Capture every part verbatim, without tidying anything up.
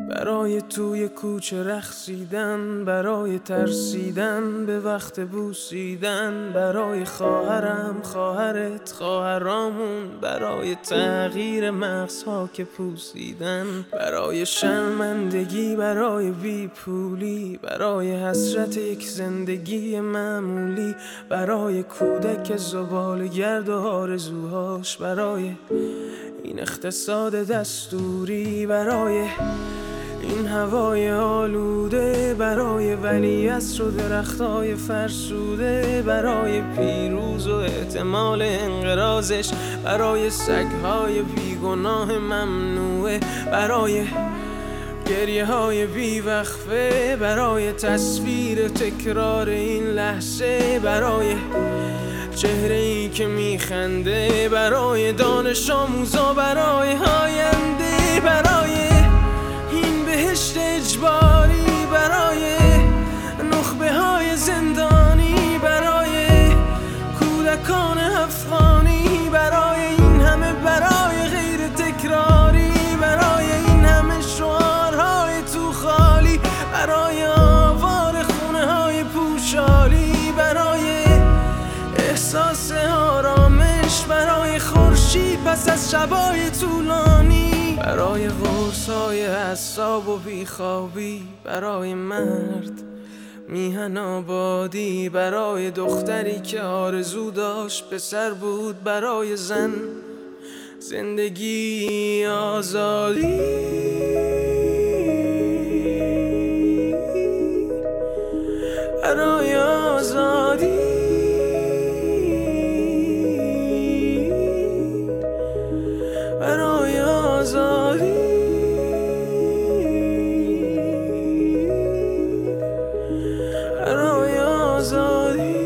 برای توی کوچه رقصیدن، برای ترسیدن به وقت بوسیدن، برای خواهرم خواهرت خواهرامون، برای تغییر مغزها که پوسیدن، برای شرمندگی برای بیپولی، برای حسرت یک زندگی معمولی، برای کودک زباله‌گرد و آرزوهاش، برای این اقتصاد دستوری، برای این هوای آلوده، برای ولیعصر و درختای فرسوده، برای پیروز و احتمال انقراضش، برای سگهای بیگناه ممنوعه، برای گریه های بیوقفه، برای تصویر تکرار این لحظه، برای چهره ای که میخنده، برای دانش آموزا، برای آینده، برای این بهشت اجباری، برای نخبه های زندانی، برای کودکان افغانی، برای این همه برای غیر تکراری، برای این همه شعارهای تو خالی، برای آوار خونه های پوشالی، برای احساس آرامش، برای خورشید پس از شبای طولانی، برای قرصای اعصاب و بیخوابی، برای مرد میهن آبادی، برای دختری که آرزو داشت پسر بود، برای زن زندگی آزادی، برای آزادی، برای آزادی، برای آزادی.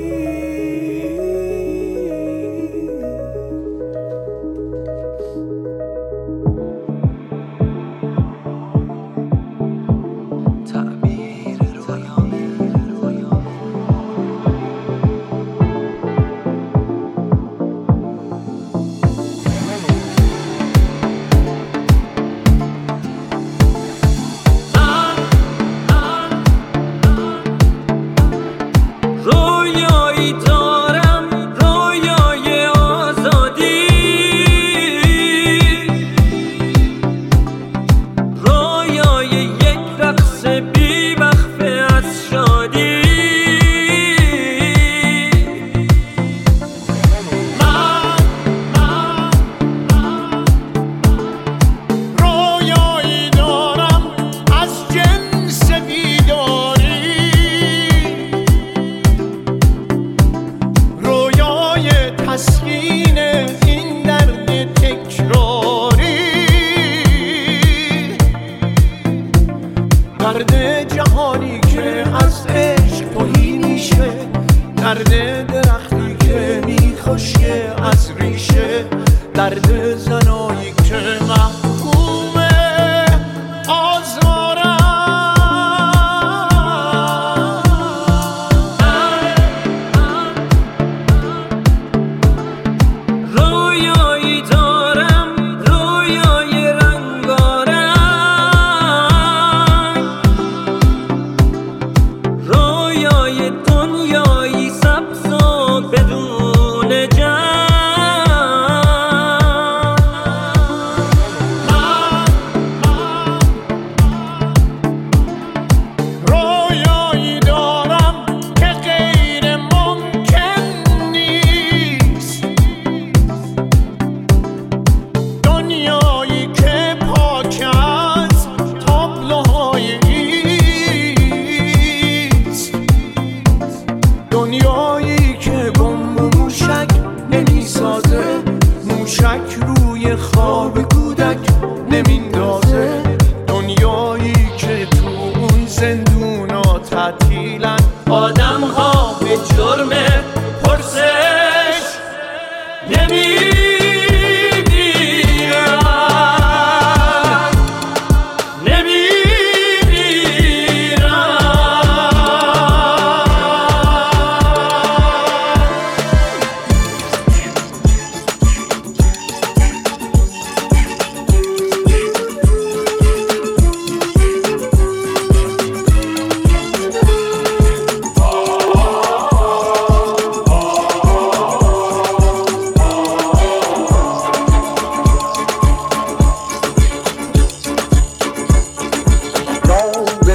تسکین این درد تکراری، درد جهانی که از عشق تهی میشه، درد درختی که میخشکه از ریشه، درد زنایی که محکوم آزارن.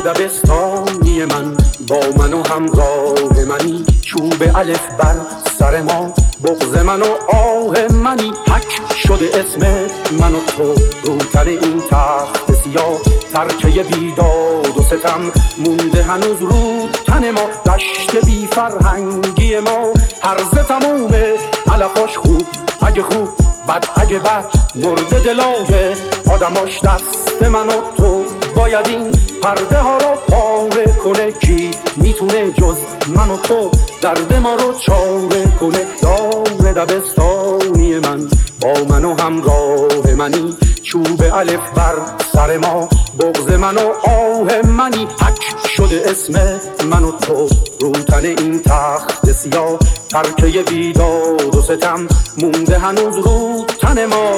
دبستانی من، با من و همراه منی، چوب الف بر سر ما، بغض من و آه منی، حک شده اسم من و تو رو تن این تخت سیاه، ترکه بیداد و ستم مونده هنوز رو تن ما، دشت بی فرهنگی ما، هرزه تمومه علقاش خوب اگه خوب بد اگه بد، مرده دلای آدماش دست من و تو، باید این پرده ها رو پاره کنه، کی میتونه جز من و تو درد ما رو چاره کنه. یار دبستانی من، با من و همراه منی، چوب الف بر سر ما، بغض من و آه منی، حک شده اسم من و تو رو تن این تخت سیاه، ترکه بیداد و ستم مونده هنوز رو تن ما.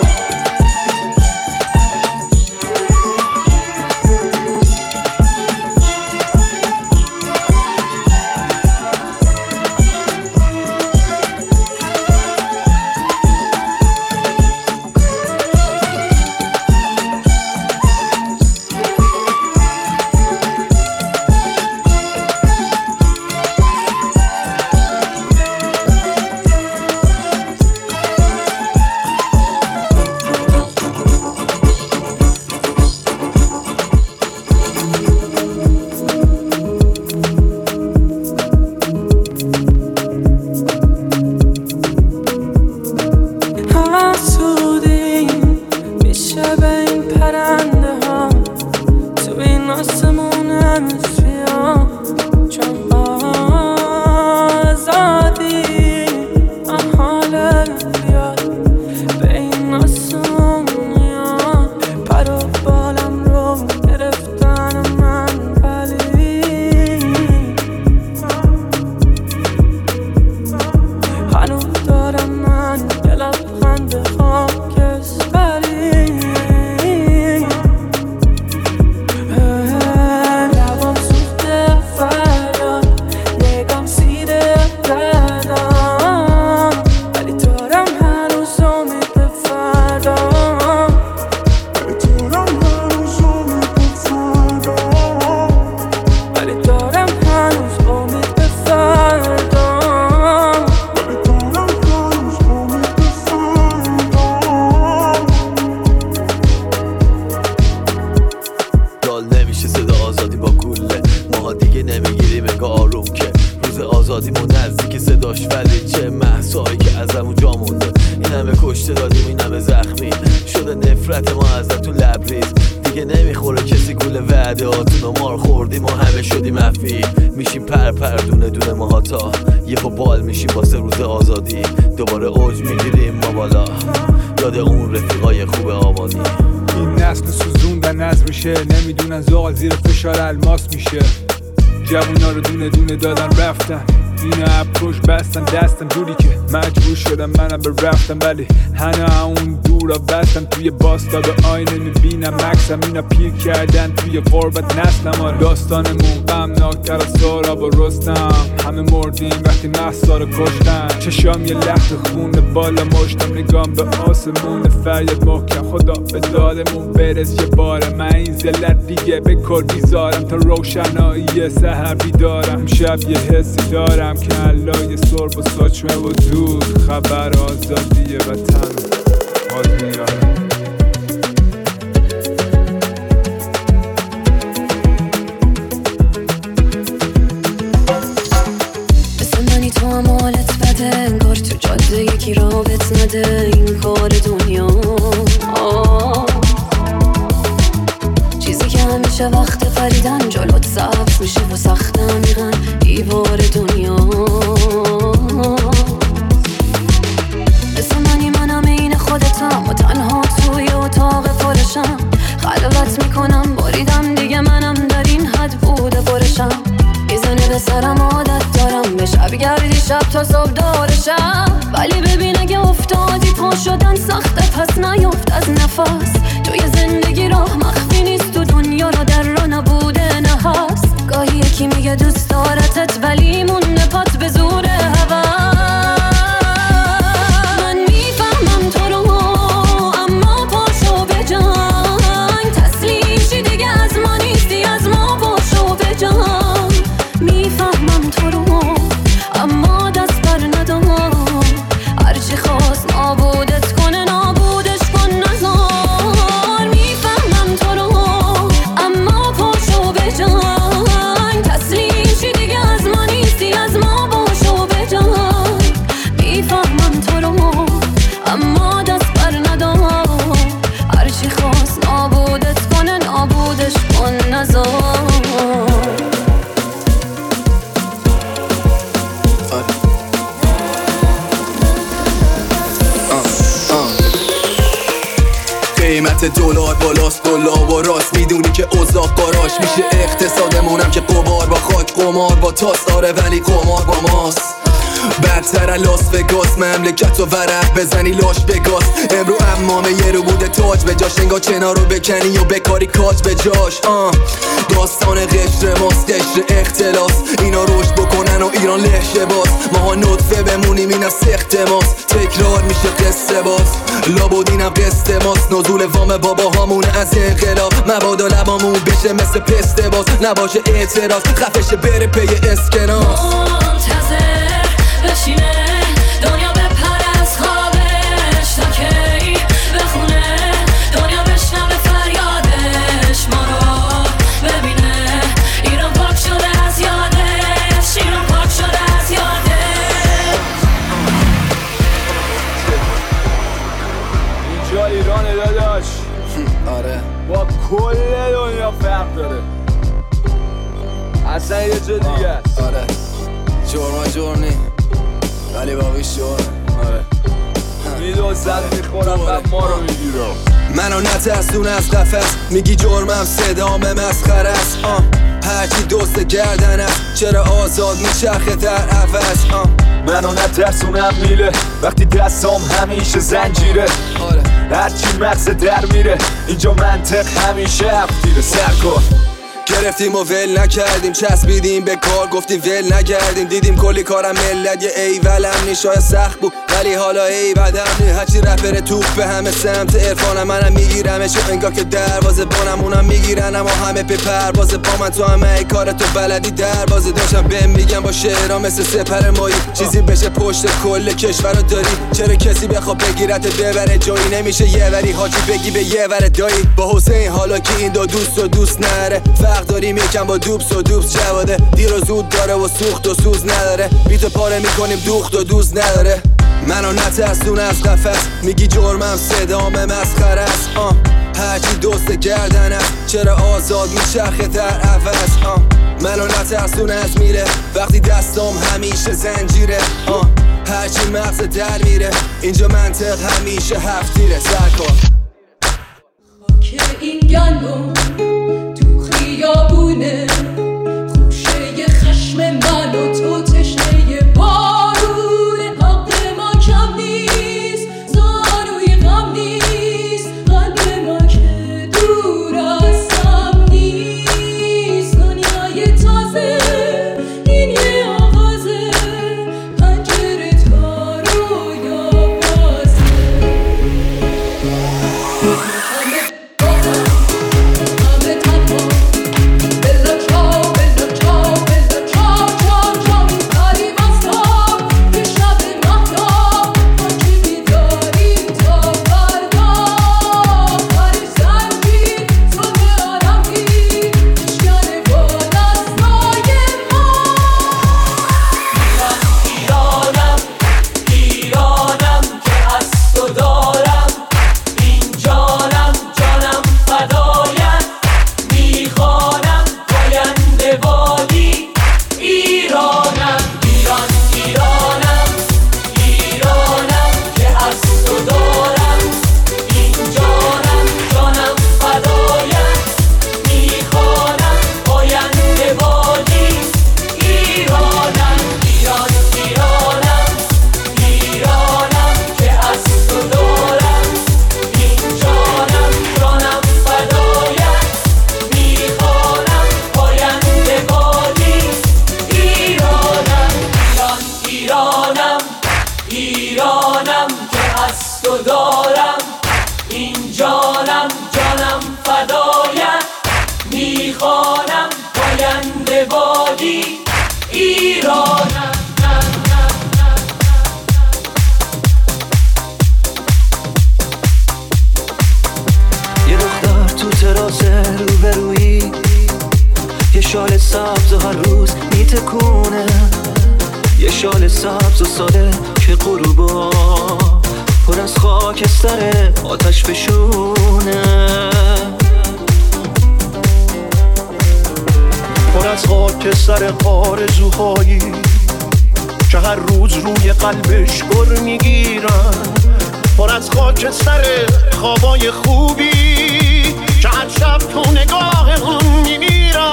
نمیدونن زغال زیر فشار الماس میشه، جوونا رو دونه دونه دادن رفتن، این اپروش بستن دستم جوری که مجبور شدم منم به رفتم، ولی هنه اون دورا بستن توی باستا به آینه میبینم مکسم، اینا پیر کردن توی غربت نسلم. آره داستانمون غمناکتر از سهراب و رستم، همه مردیم وقتی مهسا رو کشتن، چشام یه لخت خونه بالا مشتم، نگام به آسمون فریاد محکم، خدا به دادمون برس یه باره، من این ذلت دیگه به کل بیزارم، تا روشنایی سحر بیدارم، شب یه حسی دارم که علای سرب و ساچمه و دود، خبر آزادی وطن حال میارم. مثل منی تو هم حالت بده، انگار تو جاده یکی رابط نده، این کار دنیا چیزی که همیشه وقت پریدن جلوت سبز میشه و سخت عمیقاً دیوار دنیا. مثل منی منم این خودتم و تنها توی اتاق پرشم، خلوت میکنم باریدم دیگه منم در این حد بوده برشم، میزنه به سرم عادت دارم به شب گردی شب تا صبح دارشم، ولی ببین اگه افتادی پا شدن سخته پس نیفت از نفس، توی زندگی راه مخفی نیست تو دنیا را در را نبوده نه هست، گاهی یکی میگه دوست دارتت ولی مونه پات به زور هوا، من میفهمم تو رو اما پاشو به جنگ، تسلیم شی دیگه از ما نیستی از ما پاشو نذار. قیمت دلار بالاست دلار و راست میدونی که اوضاع قاراش میشه اقتصادمونم که قمار با خاک قمار با تاس آره ولی قمار با ماست بدتر لاس وگاس مملکت و ورق بزنی لاش بگاس امرو امامه یه رو بوده تاج به جاش انگار چنا رو بکنی و بکاری کاج به جاش آه. داستان قشر ماست قشر اختلاس اینا رشد بکنن و ایران لحشه باز ماها نطفه بمونیم اینم سخت ماست تکرار میشه قصه باز لابد اینم قصه ماست نزول وام بابا هامونه از انقلاب مبادا لبامون بشه مثل پسته باز نباشه اعتراض خفشه بره پی اسکناس منتظر بشینه دنیا بپر از خوابش تا کی بخونه دنیا بشنوه فریادش ما رو ببینه ایران پاک شده از یادش ایران پاک شده از یادش اینجا ایرانه داداش آره با کل دنیا فرق داره اصلا یه جا دیگه است آره جرما جرنی ولی باقی شور آره میدوزد میخورم بعد ما رو میگیرم منو نترسون از قفس میگی جرمم صدام مسخره است آه. هرچی دوست گردن است چرا آزاد میچرخه در عوض آه. منو نترسونم میله وقتی دستام همیشه زنجیره آره هرچی مغز در میره اینجا منطق همیشه افدیره سر کن گرفتیم و ول نکردیم چسبیدیم به کار گفتیم ول نگردیم دیدیم کلی کارم ملت یه ایولم نی شاید سخت بود ولی حالا ای بدم نی هرچی رپر توپ به همه سمت عرفانم منم میگیرمش انگار که دروازه بانم اونم میگیرن اما همه پی پرواز با من تو همه ای کار تو بلدی دروازه داشتم بهم میگم با شعرها مثل سپر مایی چیزی بشه پشت کل کشور رو داری چرا کسی بخواد بگیرت ببره جایی نمیشه یه وری حاجی بگی به یه ور دایی با حسین حالا که این دو دوست و دوست نره داریم یکم با دوبس و دوبس جواده دیر و زود داره و سوخت و سوز نداره بیت پاره میکنیم دوخت و دوز نداره منو نترسون از قفس میگی جرمم صدام مسخره است آه. هرچی دوست گردن است چرا آزاد میچرخه در عوض آه. منو نترسون از میره وقتی دستام همیشه زنجیره آه. هرچی مغز در میره اینجا منطق همیشه هفتیره سرکار که این گندم خیابونه خوشه خشم من و تو تشنه بارونه حق ما کم نیست زانوی غم نیست قلب ما که دور از هم نیست دنیای تازه این یه آغازه پنجره تا رویا بازه شال سبز و ساده که غروبا پر از خاکستر آتش فشونه از خاک سر آرزوهایی که هر روز روی قلبش گر میگیرن، پر از خاک سر خوابای خوبی که هر شب تو نگاه اون میمیرن.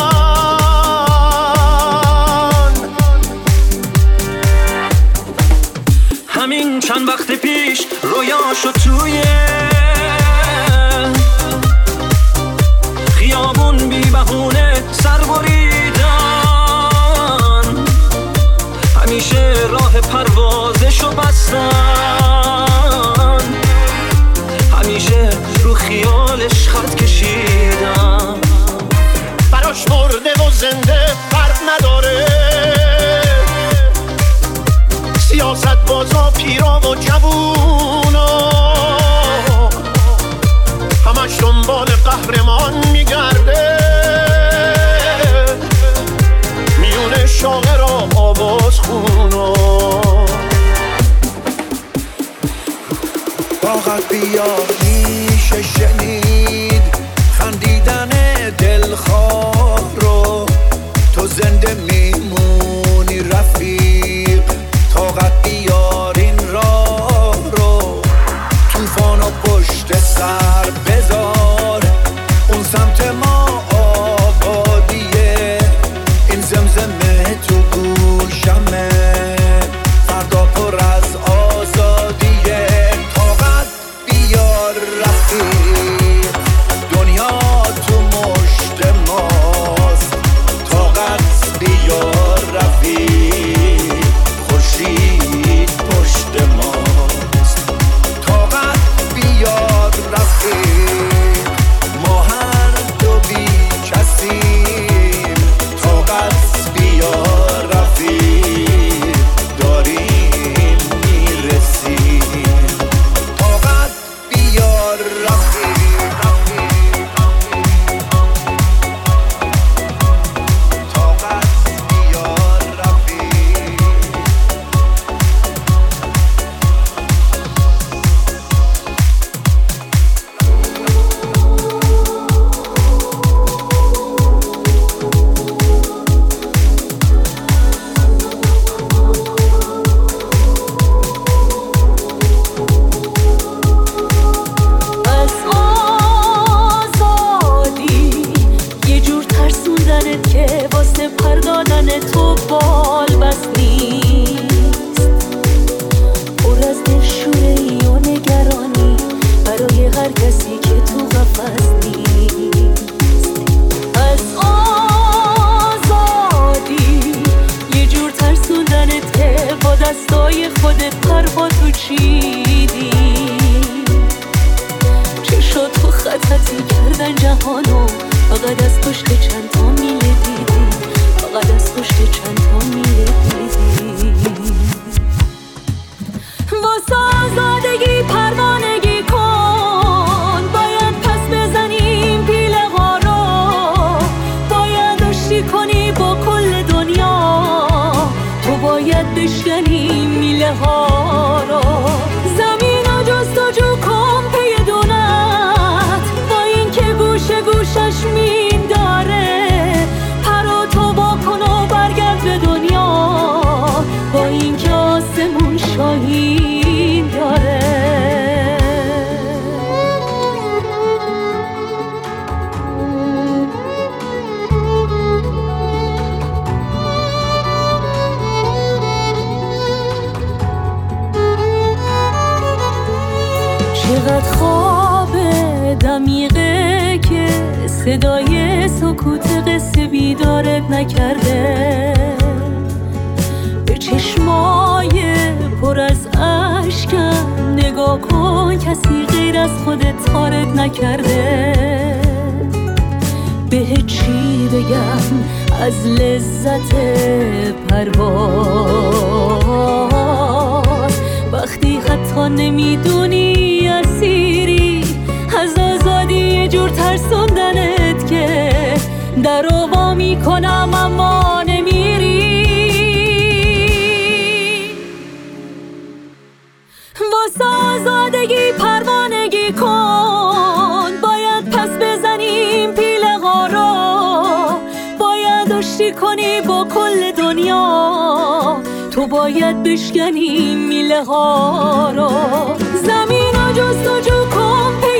همین چند وقت پیش رویاشو توی خیابون بی بهونه سر بریدن، همیشه راه پروازشو بستن، همیشه رو خیالش خط کشیدن. براش مرده و زنده فرق نداره، سیاست بازا پیرا و جوونا همش دنبال قهرمان میگرده، میونه شاعر و آواز خونا. فقط بیا میشه شنید خندیدن دلخواه رو، تو زنده میمونی رفیق، طاقت بیار این راه رو، توفان و پشت سر بذار، اون سمت ما آبادیه، این زمزمه تو گوشمه، فردا پر از آزادیه. طاقت بیار رفیق، دنیا تو مشت ماست، طاقت بیار رفیق، خورشید پشت ماست. طاقت بیار رفیق، ما هر دو بی کسیم، طاقت بیار رفیق، داریم میرسیم. طاقت بیار رفیق، طاقت بیار رفیق. از آزادی یه جور ترسوندنت که واسه پردادن تو بال بس نیست، پر از دلشوره‌ای و نگرانی برای هر کسی که تو قفس نیست. از آزادی یه جور ترسوندنت که با دستای خودت پروا تو چیدی، چشات تو خطتی کردن جهانو، فقط از پشت چند تا میله دیدی، فقط از پشت چند تا میله دیدی. واسه آزادگی پروانگی کن، باید پس بزنیم پیله ها رو، باید آشتی کنی با کل دنیا، تو باید بشکنی میله ها رو. زمین و جستجو کن پی دونت، با این که گوشه گوشش مین داره، پرو تو با کن و برگرد به دنیا، با این که آسمون شاهین داره. چقدر خواب دمیقه که صدای سکوت قصه بیدارت نکرده، به چشمای پر از اشکم نگاه کن، کسی غیر از خودت تارت نکرده. به چی بگم از لذت پرواز، وقتی حتی نمیدونی اسیری از آزادی، یه جور ترسوندنت که در وا میکنم اما نمیری. واسه آزادگی پروانگی کن، باید پس بزنیم پیله ها رو، باید آشتی کنی با کل دنیا، تو باید بشکنی میله ها رو. زمین رو جستجو کن